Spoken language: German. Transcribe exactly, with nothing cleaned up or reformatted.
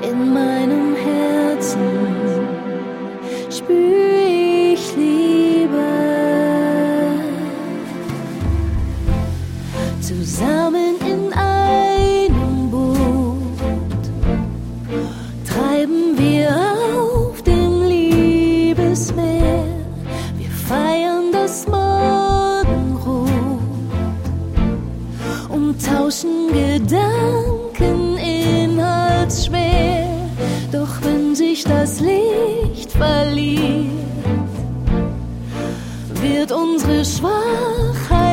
In meinem Herzen spür ich Liebe. Zusammen in einem Boot treiben wir auf dem Liebesmeer. Wir feiern das Morgenrot und tauschen Gedanken inhaltsschwer. Doch wenn sich das Licht verliert, wird unsere Schwachheit